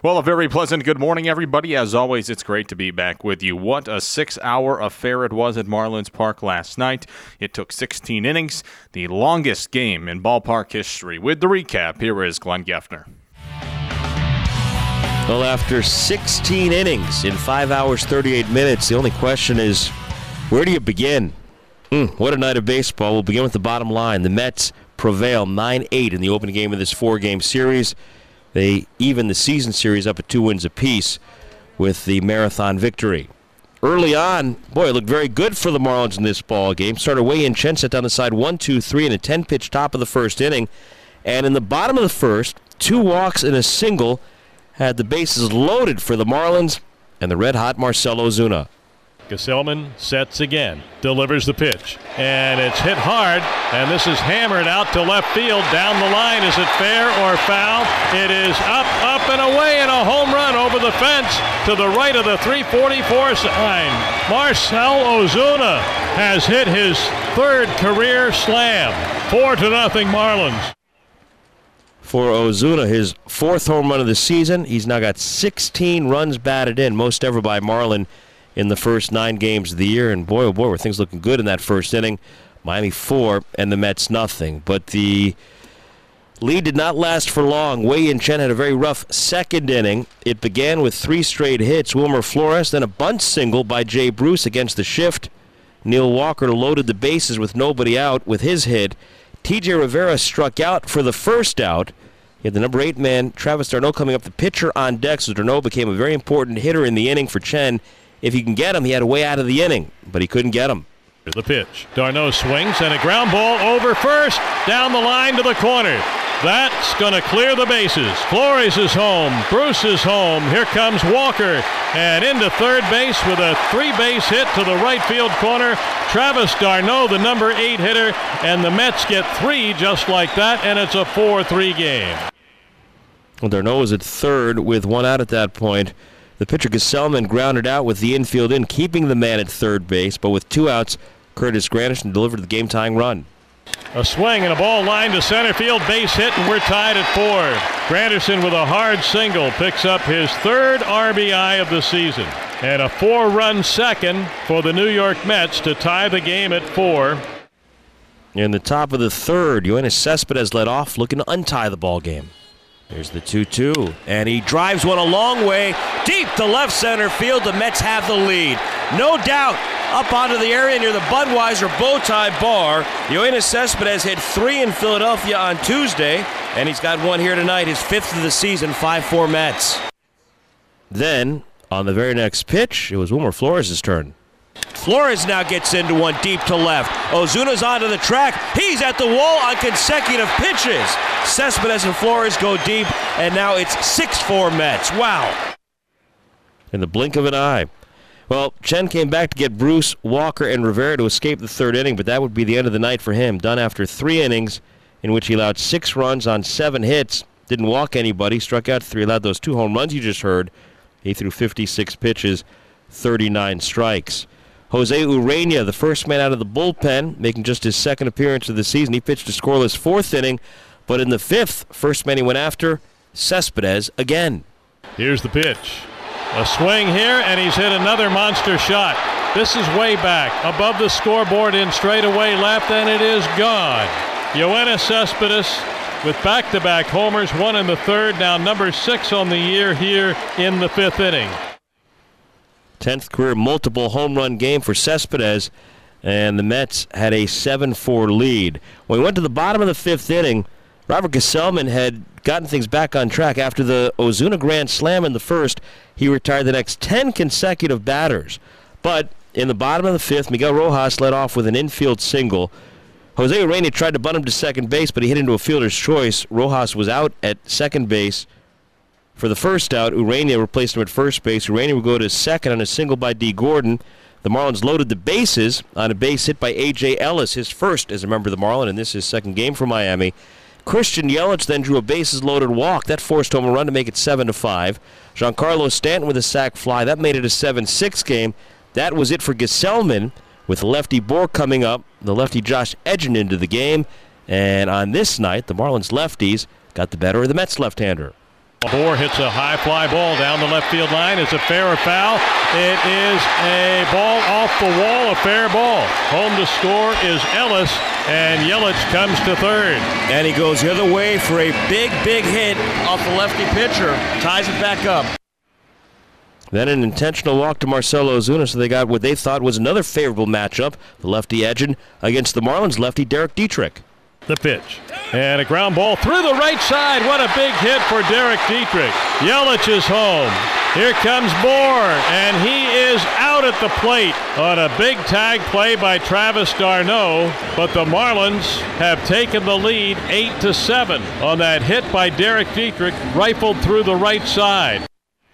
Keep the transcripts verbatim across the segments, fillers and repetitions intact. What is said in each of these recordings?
Well, a very pleasant good morning, everybody. As always, it's great to be back with you. What a six-hour affair it was at Marlins Park last night. It took sixteen innings, the longest game in ballpark history. With the recap, here is Glenn Geffner. Well, after sixteen innings in five hours, thirty-eight minutes, the only question is, where do you begin? Mm, what a night of baseball. We'll begin with the bottom line. The Mets prevail nine eight in the opening game of this four-game series. They even the season series up at two wins apiece with the marathon victory. Early on, boy, it looked very good for the Marlins in this ball game. Started Wei-Yin Chen set down the side one two three in a ten-pitch top of the first inning. And in the bottom of the first, two walks and a single had the bases loaded for the Marlins and the red-hot Marcell Ozuna. Gesellman sets again, delivers the pitch, and it's hit hard, and this is hammered out to left field, down the line. Is it fair or foul? It is up, up, and away, and a home run over the fence to the right of the three forty-four sign. Marcell Ozuna has hit his third career slam. Four to nothing Marlins. For Ozuna, his fourth home run of the season. He's now got sixteen runs batted in, most ever by Marlin in the first nine games of the year. And boy, oh boy, were things looking good in that first inning. Miami four and the Mets nothing. But the lead did not last for long. Wei-Yin Chen had a very rough second inning. It began with three straight hits. Wilmer Flores, then a bunt single by Jay Bruce against the shift. Neil Walker loaded the bases with nobody out with his hit. T J Rivera struck out for the first out. He had the number eight man, Travis d'Arnaud, coming up the pitcher on deck, so d'Arnaud became a very important hitter in the inning for Chen. If he can get him, he had a way out of the inning, but he couldn't get him. The pitch. d'Arnaud swings, and a ground ball over first, down the line to the corner. That's going to clear the bases. Flores is home. Bruce is home. Here comes Walker. And into third base with a three-base hit to the right field corner. Travis d'Arnaud, the number eight hitter, and the Mets get three just like that, and it's a four three game. Well, d'Arnaud was at third with one out at that point. The pitcher Gesellman grounded out with the infield in, keeping the man at third base, but with two outs, Curtis Granderson delivered the game-tying run. A swing and a ball lined to center field, base hit, and we're tied at four. Granderson with a hard single picks up his third R B I of the season. And a four-run second for the New York Mets to tie the game at four. In the top of the third, Yoenis Cespedes led off, looking to untie the ball game. Here's the two two, and he drives one a long way, deep to left center field. The Mets have the lead. No doubt, up onto the area near the Budweiser Bowtie Bar. Yoenis Cespedes hit three in Philadelphia on Tuesday, and he's got one here tonight, his fifth of the season, five four Mets. Then, on the very next pitch, it was Wilmer Flores' turn. Flores now gets into one deep to left. Ozuna's onto the track. He's at the wall on consecutive pitches. Cespedes and Flores go deep, and now it's six four Mets. Wow. In the blink of an eye. Well, Chen came back to get Bruce, Walker, and Rivera to escape the third inning, but that would be the end of the night for him. Done after three innings in which he allowed six runs on seven hits. Didn't walk anybody. Struck out three. Allowed those two home runs you just heard. He threw fifty-six pitches, thirty-nine strikes. Jose Urena, the first man out of the bullpen, making just his second appearance of the season. He pitched a scoreless fourth inning, but in the fifth, first man he went after, Cespedes again. Here's the pitch. A swing here, and he's hit another monster shot. This is way back, above the scoreboard in straightaway left, and it is gone. Yoenis Cespedes with back-to-back homers, one in the third, now number six on the year here in the fifth inning. tenth career multiple home run game for Cespedes, and the Mets had a seven four lead. When we went to the bottom of the fifth inning, Robert Gesellman had gotten things back on track. After the Ozuna grand slam in the first, he retired the next ten consecutive batters. But in the bottom of the fifth, Miguel Rojas led off with an infield single. Jose Urena tried to bunt him to second base, but he hit into a fielder's choice. Rojas was out at second base. For the first out, Urena replaced him at first base. Urena would go to second on a single by D. Gordon. The Marlins loaded the bases on a base hit by A J. Ellis, his first as a member of the Marlins, and this is his second game for Miami. Christian Yelich then drew a bases-loaded walk. That forced home a run to make it seven to five. Giancarlo Stanton with a sac fly. That made it a seven six game. That was it for Gesellman, with lefty Bour coming up, the lefty Josh Edgin into the game. And on this night, the Marlins lefties got the better of the Mets left-hander. Bohr hits a high fly ball down the left field line. Is it fair or foul? It is a ball off the wall, a fair ball. Home to score is Ellis, and Yelich comes to third. And he goes the other way for a big, big hit off the lefty pitcher. Ties it back up. Then an intentional walk to Marcell Ozuna, so they got what they thought was another favorable matchup, the lefty edging against the Marlins lefty Derek Dietrich. The pitch. And a ground ball through the right side. What a big hit for Derek Dietrich. Yelich is home. Here comes Bohr, and he is out at the plate on a big tag play by Travis d'Arnaud. But the Marlins have taken the lead eight to seven on that hit by Derek Dietrich, rifled through the right side.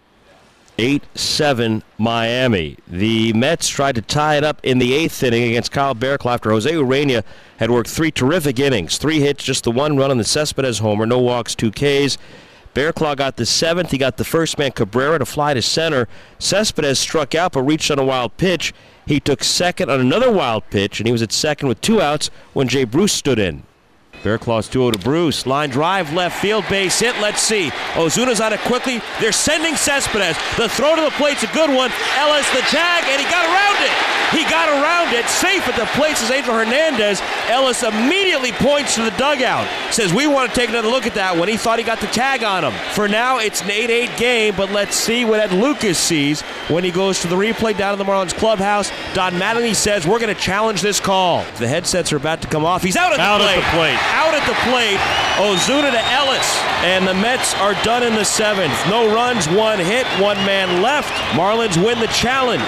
eight seven Miami. The Mets tried to tie it up in the eighth inning against Kyle Barraclough after Jose Urena had worked three terrific innings. Three hits, just the one run on the Cespedes homer. No walks, two Ks. Barraclough got the seventh. He got the first man, Cabrera, to fly to center. Cespedes struck out but reached on a wild pitch. He took second on another wild pitch, and he was at second with two outs when Jay Bruce stood in. Barraclough's two oh to Bruce. Line drive, left field, base hit. Let's see. Ozuna's on it quickly. They're sending Cespedes. The throw to the plate's a good one. Ellis the tag, and he got around it. He got around it. Safe at the plate is Angel Hernandez. Ellis immediately points to the dugout. Says, we want to take another look at that one. He thought he got the tag on him. For now, it's an eight eight game, but let's see what Ed Lucas sees when he goes to the replay down in the Marlins clubhouse. Don Mattingly says, we're going to challenge this call. The headsets are about to come off. He's out at the out plate. Out at the plate. Out at the plate, Ozuna to Ellis, and the Mets are done in the seventh. No runs, one hit, one man left. Marlins win the challenge.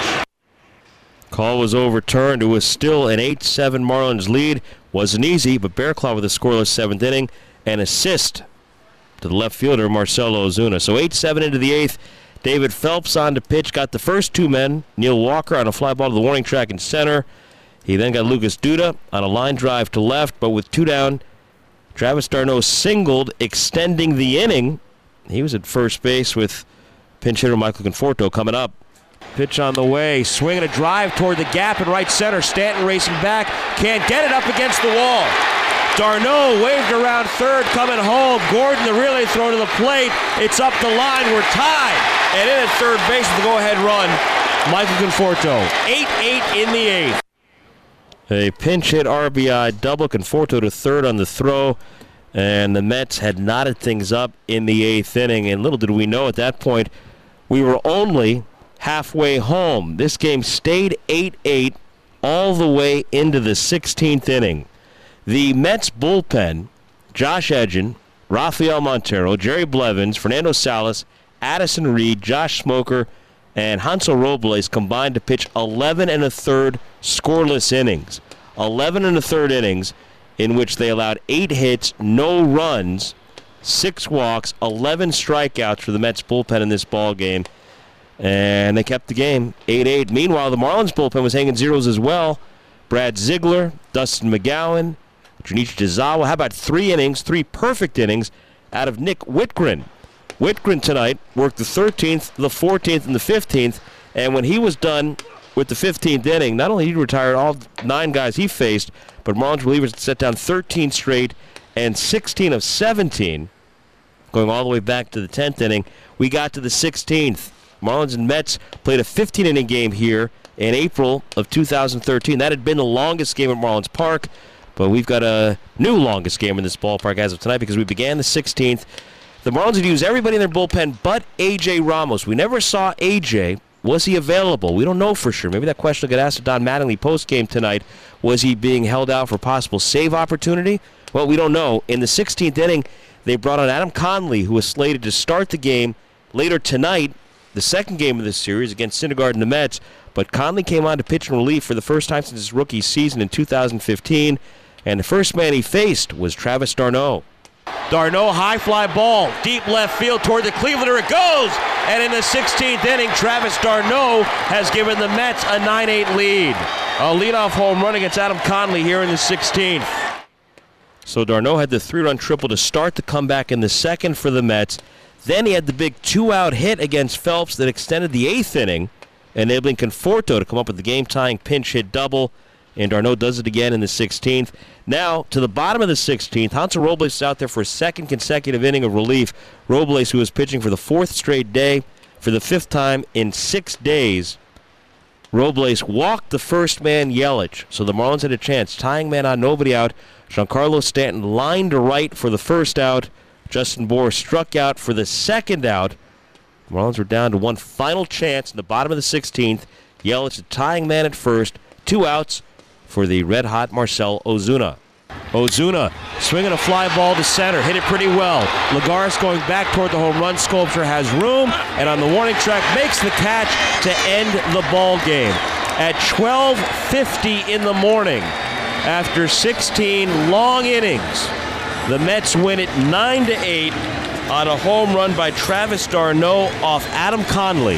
Call was overturned. It was still an eight seven Marlins lead. Wasn't easy, but Barraclough with a scoreless seventh inning and assist to the left fielder, Marcell Ozuna. So eight seven into the eighth. David Phelps on to pitch, got the first two men. Neil Walker on a fly ball to the warning track in center. He then got Lucas Duda on a line drive to left, but with two down, Travis d'Arnaud singled, extending the inning. He was at first base with pinch hitter Michael Conforto coming up. Pitch on the way, swinging a drive toward the gap in right center. Stanton racing back, can't get it up against the wall. d'Arnaud waved around third, coming home. Gordon, the relay throw to the plate. It's up the line, we're tied. And in at third base with the go-ahead run, Michael Conforto. eight eight in the eighth. A pinch hit R B I double, Conforto to third on the throw, and the Mets had knotted things up in the eighth inning, and little did we know at that point we were only halfway home. This game stayed eight eight all the way into the sixteenth inning. The Mets bullpen, Josh Edgin, Rafael Montero, Jerry Blevins, Fernando Salas, Addison Reed, Josh Smoker, and Hansel Robles combined to pitch eleven and a third scoreless innings. eleven and a third innings in which they allowed eight hits, no runs, six walks, eleven strikeouts for the Mets bullpen in this ball game. And they kept the game eight eight. Meanwhile, the Marlins bullpen was hanging zeros as well. Brad Ziegler, Dustin McGowan, Junichi Tazawa. How about three innings, three perfect innings out of Nick Whitgren? Whitgren tonight worked the thirteenth, the fourteenth, and the fifteenth, and when he was done with the fifteenth inning, not only did he retire all nine guys he faced, but Marlins relievers set down thirteen straight and sixteen of seventeen, going all the way back to the tenth inning. We got to the sixteenth. Marlins and Mets played a fifteen-inning game here in April of two thousand thirteen. That had been the longest game at Marlins Park, but we've got a new longest game in this ballpark as of tonight because we began the sixteenth. The Marlins had used everybody in their bullpen but A J Ramos. We never saw A J. Was he available? We don't know for sure. Maybe that question will get asked to Don Mattingly post-game tonight. Was he being held out for possible save opportunity? Well, we don't know. In the sixteenth inning, they brought on Adam Conley, who was slated to start the game later tonight, the second game of this series against Syndergaard and the Mets. But Conley came on to pitch in relief for the first time since his rookie season in two thousand fifteen. And the first man he faced was Travis d'Arnaud. d'Arnaud, high fly ball, deep left field toward the Clevelander. It goes! And in the sixteenth inning, Travis d'Arnaud has given the Mets a nine eight lead. A leadoff home run against Adam Conley here in the sixteenth. So d'Arnaud had the three-run triple to start the comeback in the second for the Mets. Then he had the big two-out hit against Phelps that extended the eighth inning, enabling Conforto to come up with the game-tying pinch hit double. and d'Arnaud does it again in the sixteenth. Now, to the bottom of the sixteenth, Hansel Robles is out there for a second consecutive inning of relief. Robles, who is pitching for the fourth straight day, for the fifth time in six days, Robles walked the first man, Yelich, so the Marlins had a chance. Tying man on, nobody out. Giancarlo Stanton lined to right for the first out. Justin Bour struck out for the second out. The Marlins were down to one final chance in the bottom of the sixteenth. Yelich, the tying man at first. Two outs for the red-hot Marcell Ozuna. Ozuna swinging a fly ball to center. Hit it pretty well. Lagares going back toward the home run sculpture has room, and on the warning track makes the catch to end the ball game. At twelve fifty in the morning, after sixteen long innings, the Mets win it nine to eight on a home run by Travis d'Arnaud off Adam Conley.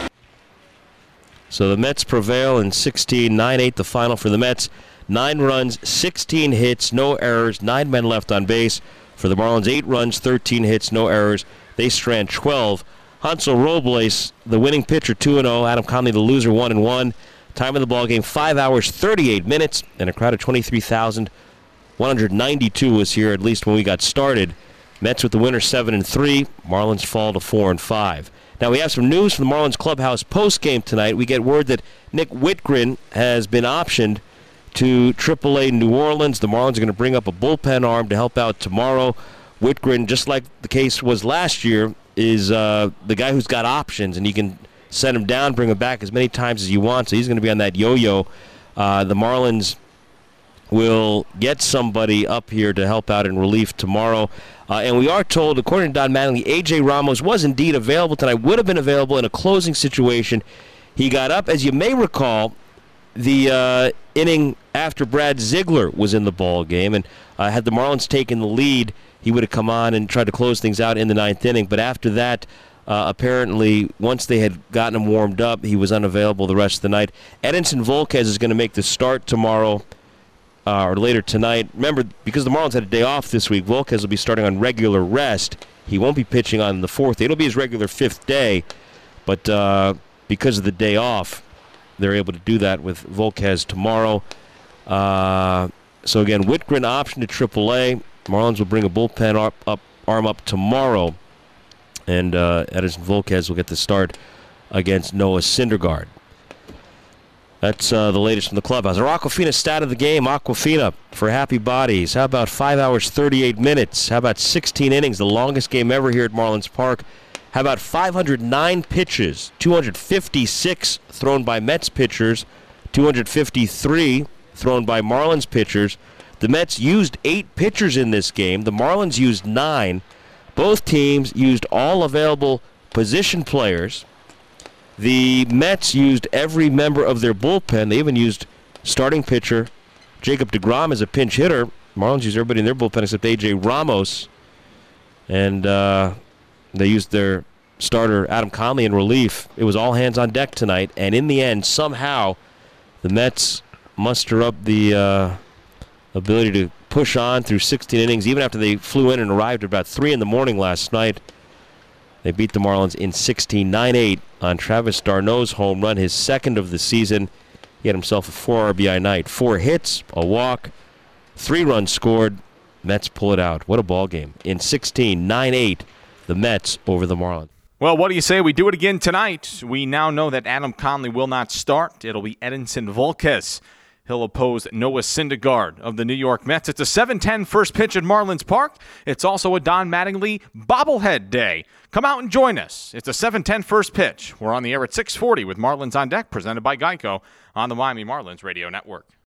So the Mets prevail in sixteen, nine eight the final for the Mets. Nine runs, sixteen hits, no errors, nine men left on base. For the Marlins, eight runs, thirteen hits, no errors. They strand twelve. Hansel Robles, the winning pitcher, two and oh. Adam Conley, the loser, one and one. Time of the ball game, five hours, thirty-eight minutes, and a crowd of twenty-three thousand one hundred ninety-two was here, at least when we got started. Mets with the winner, seven and three. Marlins fall to four and five. Now we have some news from the Marlins clubhouse post-game tonight. We get word that Nick Whitgren has been optioned to triple A New Orleans. The Marlins are going to bring up a bullpen arm to help out tomorrow. Whitgren, just like the case was last year, is uh, the guy who's got options, and you can send him down, bring him back as many times as you want, so he's going to be on that yo-yo. Uh, the Marlins will get somebody up here to help out in relief tomorrow. Uh, and we are told, according to Don Mattingly, A J Ramos was indeed available tonight, would have been available in a closing situation. He got up, as you may recall, the uh, inning after Brad Ziegler was in the ball game, and uh, had the Marlins taken the lead, he would have come on and tried to close things out in the ninth inning. But after that, uh, apparently, once they had gotten him warmed up, he was unavailable the rest of the night. Edinson Volquez is going to make the start tomorrow uh, or later tonight. Remember, because the Marlins had a day off this week, Volquez will be starting on regular rest. He won't be pitching on the fourth. It'll be his regular fifth day, but uh, because of the day off, they're able to do that with Volquez tomorrow. Uh, so again, Whitgren option to triple A. Marlins will bring a bullpen up, up, arm up tomorrow, and uh, Edinson Volquez will get the start against Noah Syndergaard. That's uh, the latest from the clubhouse. Our Aquafina stat of the game, Aquafina for Happy Bodies. How about five hours, thirty-eight minutes? How about sixteen innings, the longest game ever here at Marlins Park? How about five hundred nine pitches, two hundred fifty-six thrown by Mets pitchers, two hundred fifty-three thrown by Marlins pitchers. The Mets used eight pitchers in this game. The Marlins used nine. Both teams used all available position players. The Mets used every member of their bullpen. They even used starting pitcher Jacob deGrom as a pinch hitter. Marlins used everybody in their bullpen except A J Ramos. And uh, they used their starter Adam Conley in relief. It was all hands on deck tonight. And in the end, somehow, the Mets muster up the uh, ability to push on through sixteen innings, even after they flew in and arrived at about three in the morning last night. They beat the Marlins in sixteen, nine eight on Travis d'Arnaud's home run, his second of the season. He had himself a four R B I night. Four hits, a walk, three runs scored. Mets pull it out. What a ball game. In sixteen, nine eight, the Mets over the Marlins. Well, what do you say we do it again tonight? We now know that Adam Conley will not start. It'll be Edinson Volquez. He'll oppose Noah Syndergaard of the New York Mets. It's a seven ten first pitch at Marlins Park. It's also a Don Mattingly bobblehead day. Come out and join us. It's a seven ten first pitch. We're on the air at six forty with Marlins on Deck, presented by Geico on the Miami Marlins Radio Network.